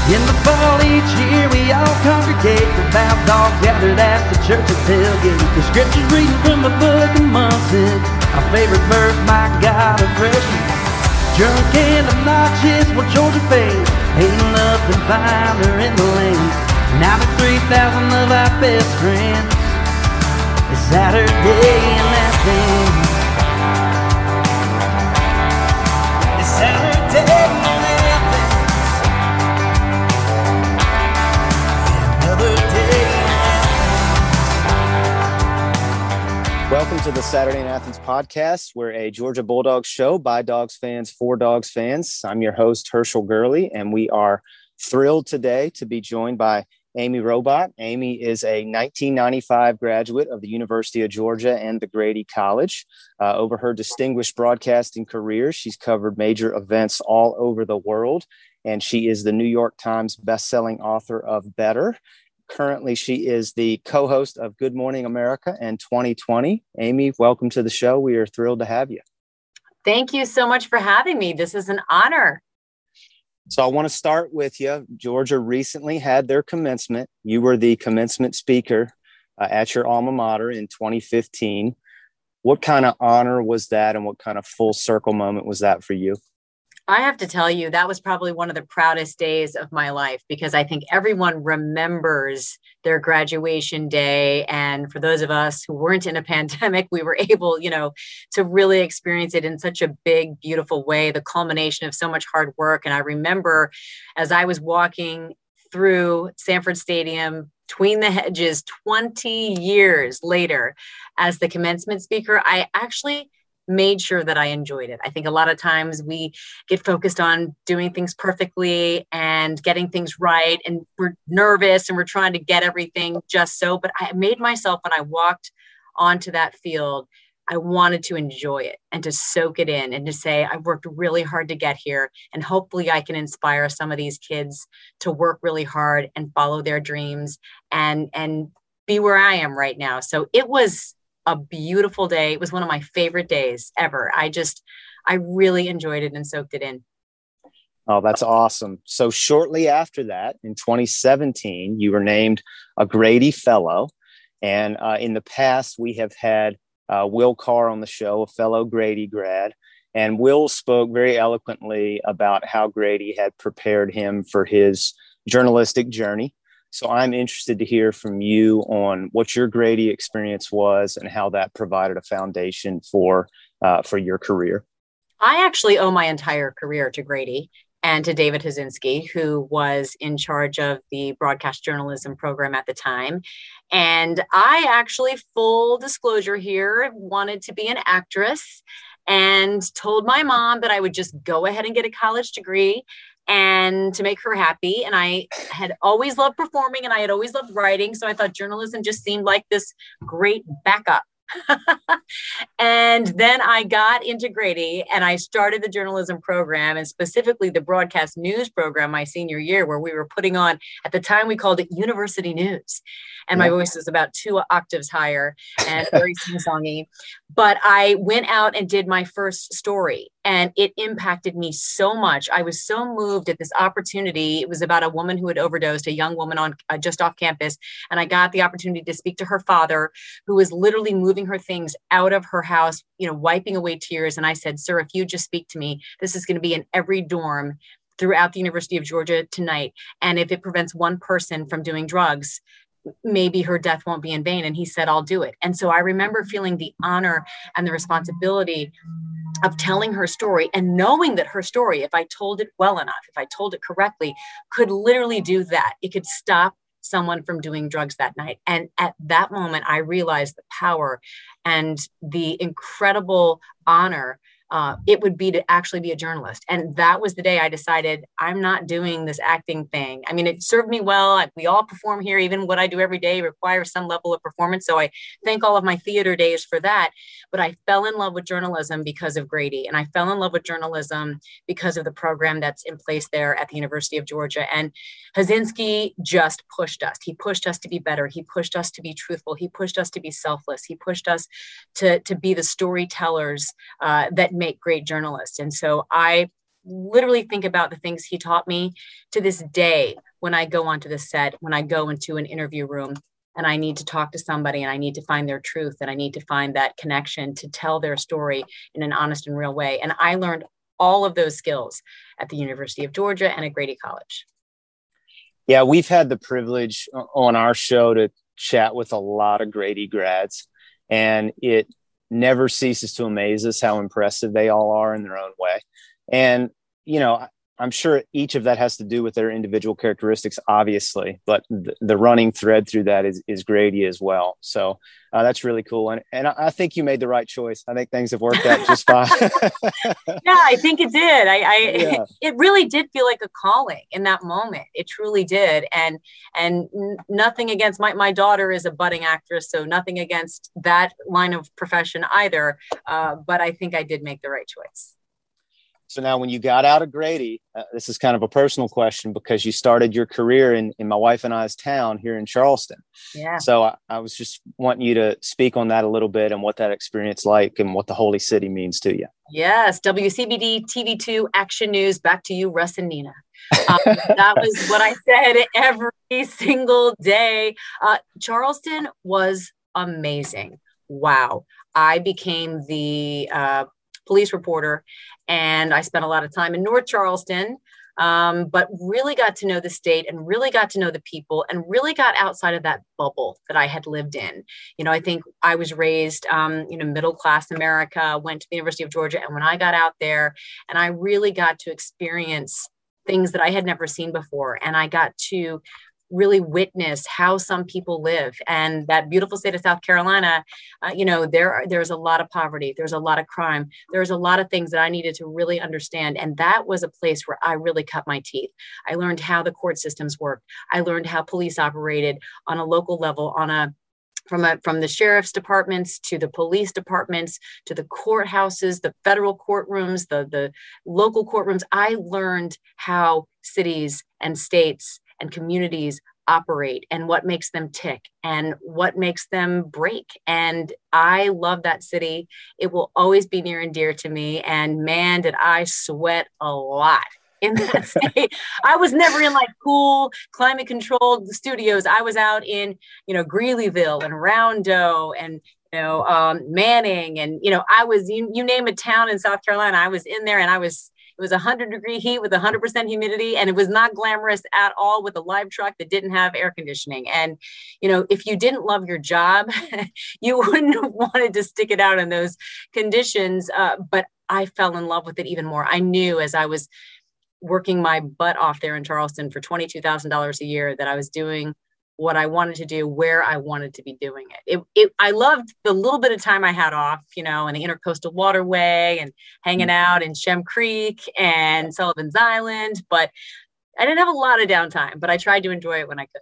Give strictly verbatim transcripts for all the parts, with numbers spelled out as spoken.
In the fall each year we all congregate, the vows all gathered at the church's tailgate. The scriptures reading from the book of Munson, our favorite verse, my God of freshman. Drunk and obnoxious, well Georgia fades, ain't nothing finer in the lane. Now the three thousand of our best friends, it's Saturday in Athens. It's Saturday in Athens. Welcome to the Saturday in Athens podcast. We're a Georgia Bulldogs show by Dogs fans for Dogs fans. I'm your host, Herschel Gurley, and we are thrilled today to be joined by Amy Robot. Amy is a nineteen ninety-five graduate of the University of Georgia and the Grady College. Uh, over her distinguished broadcasting career, she's covered major events all over the world, and she is the New York Times bestselling author of Better. Currently, she is the co-host of Good Morning America and twenty twenty. Amy, welcome to the show. We are thrilled to have you. Thank you so much for having me. This is an honor. So I want to start with you. Georgia recently had their commencement. You were the commencement speaker uh, at your alma mater in twenty fifteen. What kind of honor was that, and what kind of full circle moment was that for you? I have to tell you, that was probably one of the proudest days of my life, because I think everyone remembers their graduation day. And for those of us who weren't in a pandemic, we were able, you know, to really experience it in such a big, beautiful way, the culmination of so much hard work. And I remember as I was walking through Sanford Stadium, between the hedges, twenty years later, as the commencement speaker, I actually made sure that I enjoyed it. I think a lot of times we get focused on doing things perfectly and getting things right, and we're nervous and we're trying to get everything just so, but I made myself, when I walked onto that field, I wanted to enjoy it and to soak it in and to say, I worked really hard to get here, and hopefully I can inspire some of these kids to work really hard and follow their dreams and, and be where I am right now. So it was a beautiful day. It was one of my favorite days ever. I just, I really enjoyed it and soaked it in. Oh, that's awesome. So shortly after that, in twenty seventeen, you were named a Grady Fellow. And uh, in the past, we have had uh, Will Carr on the show, a fellow Grady grad. And Will spoke very eloquently about how Grady had prepared him for his journalistic journey. So I'm interested to hear from you on what your Grady experience was and how that provided a foundation for uh, for your career. I actually owe my entire career to Grady and to David Hazinski, who was in charge of the broadcast journalism program at the time. And I actually, full disclosure here, wanted to be an actress and told my mom that I would just go ahead and get a college degree and to make her happy. And I had always loved performing, and I had always loved writing. So I thought journalism just seemed like this great backup. And then I got into Grady and I started the journalism program, and specifically the broadcast news program my senior year, where we were putting on, at the time we called it University News. And my voice was about two octaves higher and very sing-songy. But I went out and did my first story, and it impacted me so much. I was so moved at this opportunity. It was about a woman who had overdosed, a young woman on uh, just off campus. And I got the opportunity to speak to her father, who was literally moving her things out of her house, you know, wiping away tears. And I said, sir, if you just speak to me, this is going to be in every dorm throughout the University of Georgia tonight. And if it prevents one person from doing drugs, maybe her death won't be in vain. And he said, I'll do it. And so I remember feeling the honor and the responsibility of telling her story, and knowing that her story, if I told it well enough, if I told it correctly, could literally do that. It could stop someone from doing drugs that night. And at that moment, I realized the power and the incredible honor uh, it would be to actually be a journalist. And that was the day I decided I'm not doing this acting thing. I mean, it served me well. I, we all perform here. Even what I do every day requires some level of performance. So I thank all of my theater days for that. But I fell in love with journalism because of Grady. And I fell in love with journalism because of the program that's in place there at the University of Georgia. And Hazinski just pushed us. He pushed us to be better. He pushed us to be truthful. He pushed us to be selfless. He pushed us to, to be the storytellers uh, that make great journalists. And so I literally think about the things he taught me to this day. When I go onto the set, when I go into an interview room and I need to talk to somebody and I need to find their truth and I need to find that connection to tell their story in an honest and real way. And I learned all of those skills at the University of Georgia and at Grady College. Yeah, we've had the privilege on our show to chat with a lot of Grady grads, and it never ceases to amaze us how impressive they all are in their own way. And, you know, I'm sure each of that has to do with their individual characteristics, obviously, but the, the running thread through that is, is Grady as well. So uh, that's really cool. And, and I think you made the right choice. I think things have worked out just fine. Yeah, I think it did. I, I yeah. It really did feel like a calling in that moment. It truly did. And, and nothing against my, my daughter is a budding actress, so nothing against that line of profession either. Uh, but I think I did make the right choice. So now when you got out of Grady, uh, this is kind of a personal question because you started your career in, in my wife and I's town here in Charleston. Yeah. So I, I was just wanting you to speak on that a little bit and what that experience like and what the Holy City means to you. Yes. W C B D T V two Action News. Back to you, Russ and Nina. Um, that was what I said every single day. Uh, Charleston was amazing. Wow. I became the uh, police reporter, and I spent a lot of time in North Charleston, um, but really got to know the state and really got to know the people and really got outside of that bubble that I had lived in. You know, I think I was raised, um, you know, middle-class America, went to the University of Georgia. And when I got out there and I really got to experience things that I had never seen before, and I got to really witness how some people live. And that beautiful state of South Carolina, uh, you know, there are, there's a lot of poverty. There's a lot of crime. There's a lot of things that I needed to really understand. And that was a place where I really cut my teeth. I learned how the court systems work. I learned how police operated on a local level, on a From, a, from the sheriff's departments to the police departments to the courthouses, the federal courtrooms, the, the local courtrooms. I learned how cities and states and communities operate and what makes them tick and what makes them break. And I love that city. It will always be near and dear to me. And man, did I sweat a lot in that state. I was never in like cool climate controlled studios. I was out in, you know, Greeleyville and Roundo and, you know, um, Manning. And, you know, I was, you, you name a town in South Carolina, I was in there, and I was, it was a hundred degree heat with a hundred percent humidity. And it was not glamorous at all with a live truck that didn't have air conditioning. And, you know, if you didn't love your job, you wouldn't have wanted to stick it out in those conditions. Uh, but I fell in love with it even more. I knew as I was working my butt off there in Charleston for twenty-two thousand dollars a year that I was doing what I wanted to do, where I wanted to be doing it. It, it. I loved the little bit of time I had off, you know, in the Intercoastal Waterway and hanging out in Shem Creek and Sullivan's Island, but I didn't have a lot of downtime, but I tried to enjoy it when I could.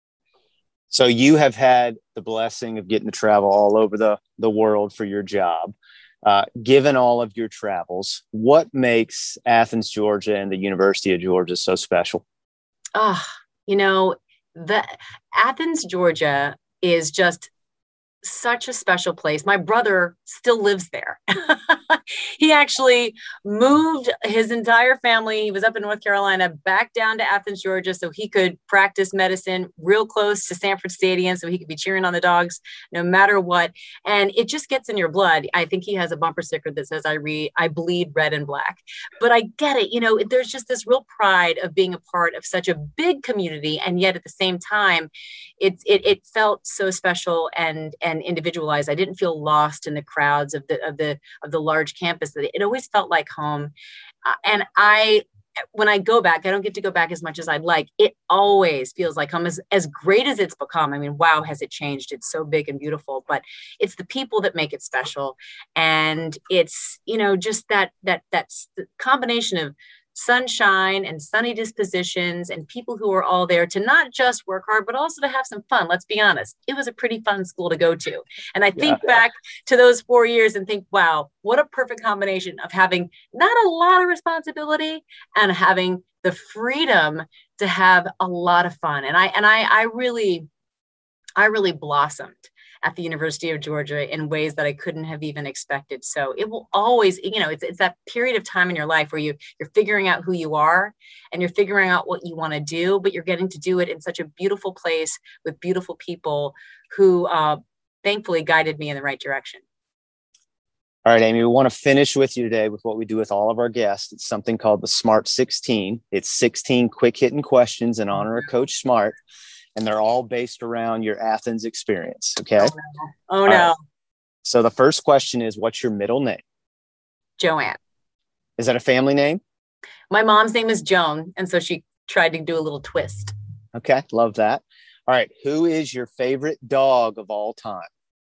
So you have had the blessing of getting to travel all over the, the world for your job. Uh, given all of your travels, what makes Athens, Georgia and the University of Georgia so special? Oh, you know, the Athens, Georgia is just such a special place. My brother still lives there. He actually moved his entire family. He was up in North Carolina, back down to Athens, Georgia, so he could practice medicine real close to Sanford Stadium, so he could be cheering on the Dogs no matter what. And it just gets in your blood. I think he has a bumper sticker that says, I read, I bleed red and black. But I get it. You know, there's just this real pride of being a part of such a big community. And yet at the same time, it, it, it felt so special and, and individualized. I didn't feel lost in the crowds of the, of the, of the large campus. That it always felt like home. Uh, and I, when I go back, I don't get to go back as much as I'd like. It always feels like home, as, as great as it's become. I mean, wow, has it changed? It's so big and beautiful, but it's the people that make it special. And it's, you know, just that, that, that's the combination of sunshine and sunny dispositions and people who are all there to not just work hard, but also to have some fun. Let's be honest. It was a pretty fun school to go to. And I think yeah. back to those four years and think, wow, what a perfect combination of having not a lot of responsibility and having the freedom to have a lot of fun. And I, and I, I really, I really blossomed at the University of Georgia in ways that I couldn't have even expected. So it will always, you know, it's, it's that period of time in your life where you, you're figuring out who you are and you're figuring out what you want to do, but you're getting to do it in such a beautiful place with beautiful people who uh, thankfully guided me in the right direction. All right, Amy, we want to finish with you today with what we do with all of our guests. It's something called the Smart sixteen. It's sixteen quick hitting questions in honor of Coach Smart, and they're all based around your Athens experience. Okay. Oh, no. Oh, no. Right. So the first question is, what's your middle name? Joanne. Is that a family name? My mom's name is Joan, and so she tried to do a little twist. Okay. Love that. All right. Who is your favorite dog of all time?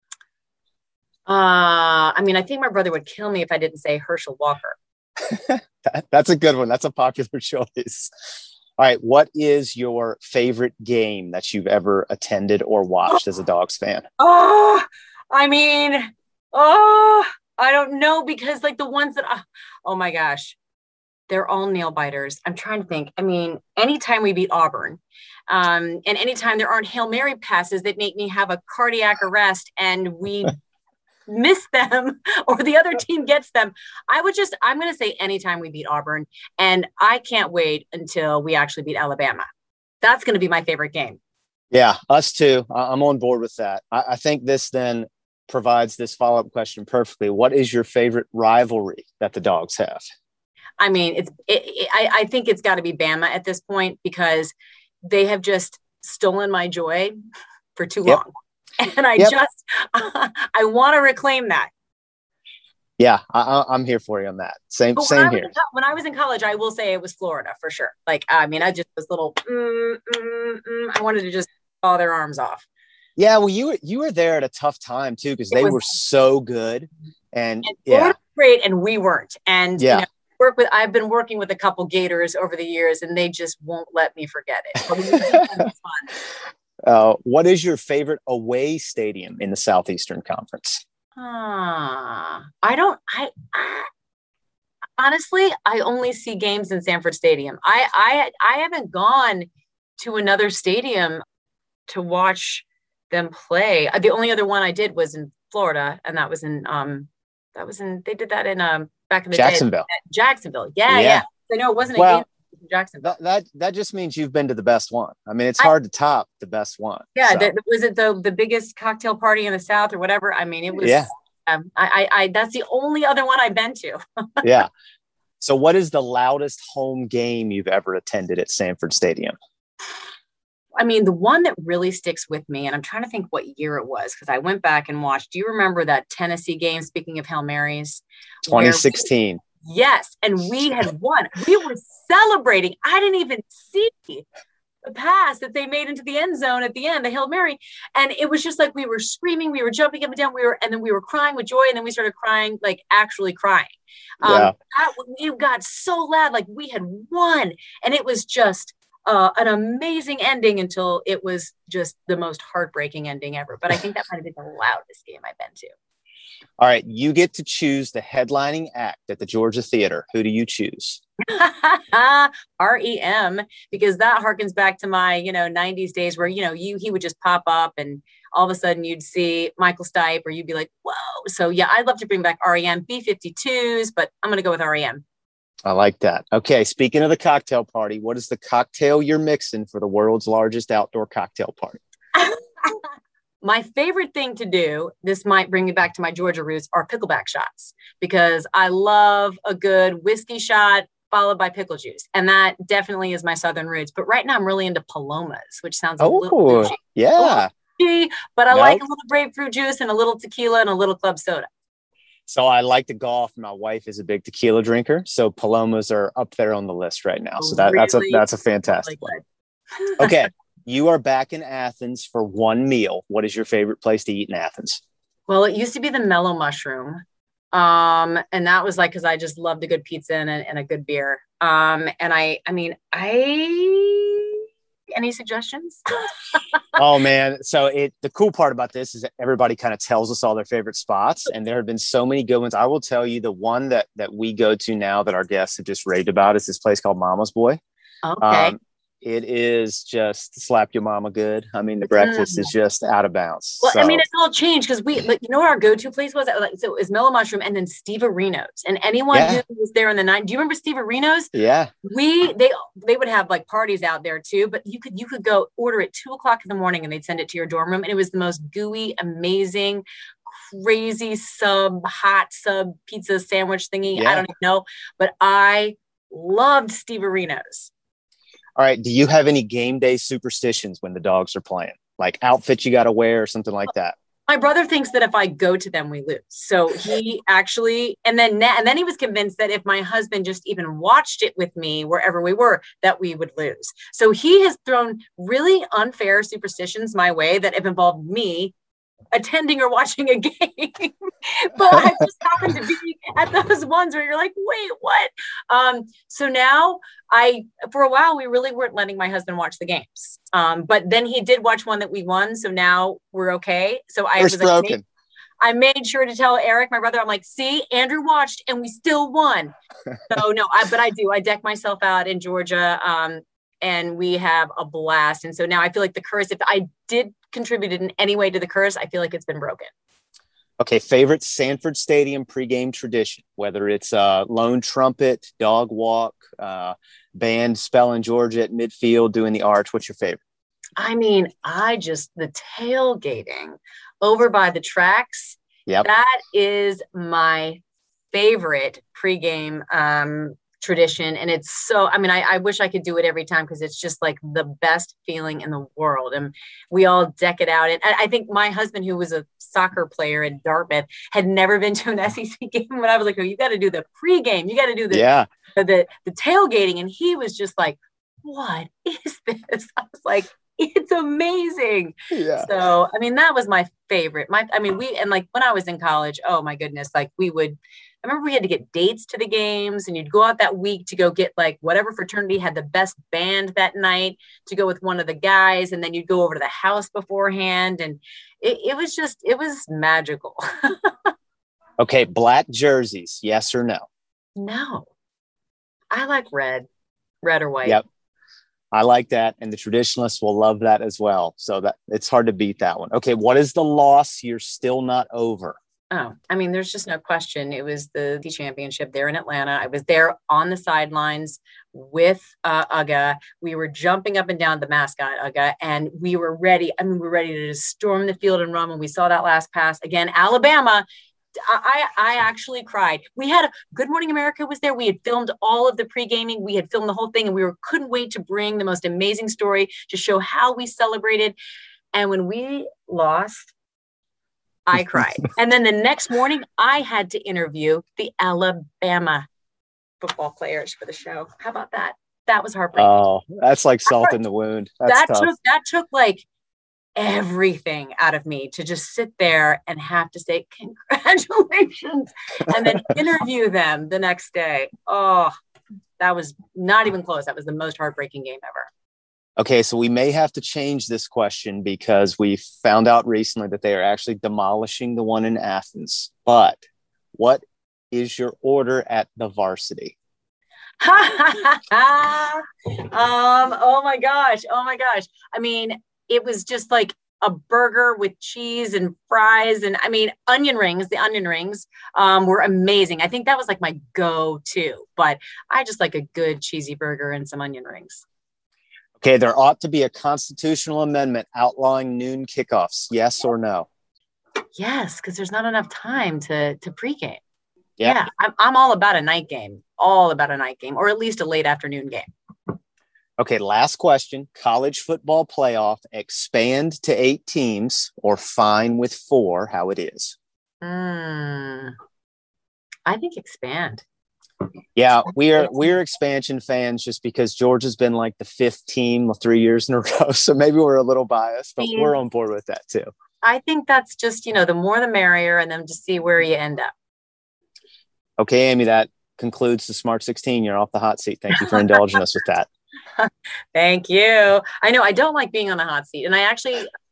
Uh, I mean, I think my brother would kill me if I didn't say Herschel Walker. that, that's a good one. That's a popular choice. All right. What is your favorite game that you've ever attended or watched as a Dogs fan? Oh, I mean, oh, I don't know, because like the ones that, uh, oh my gosh, they're all nail biters. I'm trying to think. I mean, anytime we beat Auburn, um, and anytime there aren't Hail Mary passes that make me have a cardiac arrest and we miss them or the other team gets them, I would just, I'm going to say anytime we beat Auburn, and I can't wait until we actually beat Alabama. That's going to be my favorite game. Yeah, us too. I'm on board with that. I, I think this then provides this follow-up question perfectly. What is your favorite rivalry that the Dogs have? I mean, it's, it, it, I, I think it's got to be Bama at this point, because they have just stolen my joy for too yep. long. And I yep. just, uh, I want to reclaim that. Yeah, I, I'm here for you on that. Same, but same when here. In, when I was in college, I will say it was Florida for sure. Like, I mean, I just was little, mm, mm, mm, I wanted to just claw their arms off. Yeah, well, you were you were there at a tough time too, because they was, were so good, and, and yeah, Florida was great, and we weren't. And yeah. you know, work with I've been working with a couple Gators over the years, and they just won't let me forget it. But it was fun. Uh, what is your favorite away stadium in the Southeastern Conference? Uh, I don't, I, I, honestly, I only see games in Sanford Stadium. I, I, I haven't gone to another stadium to watch them play. The only other one I did was in Florida, and that was in, um, that was in, they did that in, um, back in the Jacksonville. day. Jacksonville. Yeah. Yeah. yeah. I know it wasn't a well, game. Jacksonville. That, that that just means you've been to the best one. I mean, it's hard I, to top the best one. Yeah, so. the, was it the the biggest cocktail party in the South or whatever? I mean, it was. Yeah. Um, I, I I that's the only other one I've been to. Yeah. So, what is the loudest home game you've ever attended at Sanford Stadium? I mean, the one that really sticks with me, and I'm trying to think what year it was, because I went back and watched. Do you remember that Tennessee game? Speaking of Hail Marys, twenty sixteen. Yes. And we had won. We were celebrating. I didn't even see the pass that they made into the end zone at the end, the Hail Mary. And it was just like, we were screaming, we were jumping up and down, we were, and then we were crying with joy. And then we started crying, like actually crying. Um, yeah. that, it got so loud, like we had won. And it was just uh, an amazing ending until it was just the most heartbreaking ending ever. But I think that might have been the loudest game I've been to. All right, you get to choose the headlining act at the Georgia Theater. Who do you choose? R E M, because that harkens back to my, you know, nineties days where, you know, you he would just pop up and all of a sudden you'd see Michael Stipe, or you'd be like, whoa. So yeah, I'd love to bring back R E M, B fifty-twos, but I'm going to go with R E M. I like that. Okay, speaking of the cocktail party, what is the cocktail you're mixing for the world's largest outdoor cocktail party? My favorite thing to do, this might bring me back to my Georgia roots, are pickleback shots, because I love a good whiskey shot followed by pickle juice. And that definitely is my Southern roots. But right now I'm really into Palomas, which sounds a oh, little bougie. Yeah. Bougie, but I nope. like a little grapefruit juice and a little tequila and a little club soda. So I like to golf. My wife is a big tequila drinker. So Palomas are up there on the list right now. So that, really? that's a that's a fantastic really one. Okay. You are back in Athens for one meal. What is your favorite place to eat in Athens? Well, it used to be the Mellow Mushroom. Um, and that was like, cause I just loved a good pizza and a, and a good beer. Um, and I, I mean, I, any suggestions? Oh man. So it, the cool part about this is that everybody kind of tells us all their favorite spots, and there have been so many good ones. I will tell you the one that, that we go to now that our guests have just raved about is this place called Mama's Boy. Okay. Um, it is just slap your mama good. I mean, the breakfast Mm. is just out of bounds. Well, so. I mean, it's all changed because we, like, you know, what our go-to place was? Like, so it was Mellow Mushroom and then Steve Areno's. And anyone Yeah. who was there in the night, do you remember Steve Areno's? Yeah. We they they would have like parties out there too, but you could you could go order at two o'clock in the morning and they'd send it to your dorm room, and it was the most gooey, amazing, crazy sub hot sub pizza sandwich thingy. Yeah. I don't even know, but I loved Steve Areno's. All right. Do you have any game day superstitions when the dogs are playing? Like outfits you got to wear or something like that? My brother thinks that if I go to them, we lose. So he actually, and then, and then he was convinced that if my husband just even watched it with me, wherever we were, that we would lose. So he has thrown really unfair superstitions my way that have involved me attending or watching a game. But I just happened to be at those ones where you're like, wait, what? Um, so now I, for a while, we really weren't letting my husband watch the games. Um, but then he did watch one that we won. So now we're okay. So I First was like, broken. I made sure to tell Eric, my brother, I'm like, see, Andrew watched and we still won. So no, I, but I do, I deck myself out in Georgia. Um, and we have a blast. And so now I feel like the curse, if I did contribute in any way to the curse, I feel like it's been broken. Okay. Favorite Sanford Stadium pregame tradition, whether it's uh lone trumpet, dog walk, uh, band spelling Georgia at midfield, doing the arch. What's your favorite? I mean, I just, the tailgating over by the tracks. Yep. That is my favorite pregame um, tradition. And it's so, I mean, I, I wish I could do it every time because it's just like the best feeling in the world. And we all deck it out. And I think my husband, who was a soccer player at Dartmouth, had never been to an S E C game. When I was like, oh, you got to do the pregame. You got to do the, yeah. the, the, the tailgating. And he was just like, what is this? I was like, it's amazing. Yeah. So, I mean, that was my favorite. My, I mean, we, and like when I was in college, oh my goodness, like we would, I remember we had to get dates to the games and you'd go out that week to go get like whatever fraternity had the best band that night to go with one of the guys. And then you'd go over to the house beforehand. And it, it was just, it was magical. Okay. Black jerseys. Yes or no? No, I like red, red or white. Yep. I like that. And the traditionalists will love that as well. So that it's hard to beat that one. Okay. What is the loss you're still not over? Oh, I mean, there's just no question. It was the, the championship there in Atlanta. I was there on the sidelines with uh, Uga. We were jumping up and down the mascot, Uga, and we were ready. I mean, we were ready to just storm the field and run when we saw that last pass. Again, Alabama, I, I actually cried. We had a Good Morning America was there. We had filmed all of the pre-gaming. We had filmed the whole thing, and we were couldn't wait to bring the most amazing story to show how we celebrated. And when we lost, I cried. And then the next morning, I had to interview the Alabama football players for the show. How about that? That was heartbreaking. Oh, that's like salt in the wound. That's that tough. took that took like everything out of me to just sit there and have to say congratulations and then interview them the next day. Oh, that was not even close. That was the most heartbreaking game ever. Okay, so we may have to change this question because we found out recently that they are actually demolishing the one in Athens. But what is your order at the Varsity? um, oh my gosh. Oh my gosh. I mean, it was just like a burger with cheese and fries. And I mean, onion rings, the onion rings um, were amazing. I think that was like my go-to, but I just like a good cheesy burger and some onion rings. Okay, there ought to be a constitutional amendment outlawing noon kickoffs. Yes or no? Yes, because there's not enough time to to pregame. Yeah, yeah I'm, I'm all about a night game, all about a night game, or at least a late afternoon game. Okay, last question. College football playoff, expand to eight teams or fine with four, how it is? Mm, I think expand. Yeah, we are we're expansion fans just because Georgia's been like the fifth team three years in a row. So maybe we're a little biased, but we're on board with that too. I think that's just, you know, the more the merrier, and then just see where you end up. Okay, Amy, that concludes the Smart sixteen. You're off the hot seat. Thank you for indulging us with that. Thank you. I know I don't like being on the hot seat. And I actually,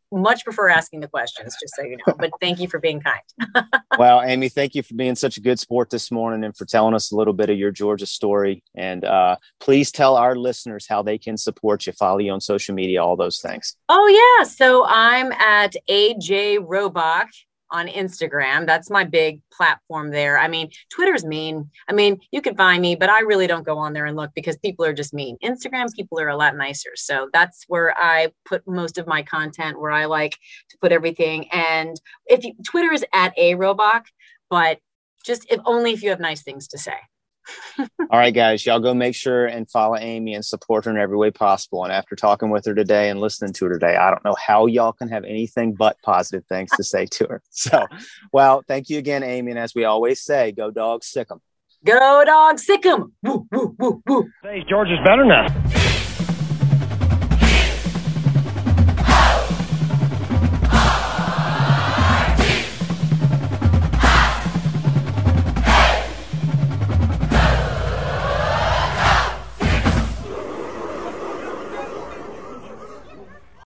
much prefer asking the questions, just so you know. But thank you for being kind. Well, Amy, thank you for being such a good sport this morning and for telling us a little bit of your Georgia story. And uh, please tell our listeners how they can support you, follow you on social media, all those things. Oh, yeah. So I'm at A J Robach on Instagram. That's my big platform there. I mean, Twitter's mean. I mean, you can find me, but I really don't go on there and look because people are just mean. Instagram, people are a lot nicer. So that's where I put most of my content, where I like to put everything. And if you, Twitter is at A Robach, but just if only if you have nice things to say. All right, guys, y'all go make sure and follow Amy and support her in every way possible. And after talking with her today and listening to her today, I don't know how y'all can have anything but positive things to say to her. So, well, thank you again, Amy. And as we always say, go Dogs, sick 'em. Go Dogs, sick 'em. Woo, woo, woo, woo. Hey, Georgia's better now.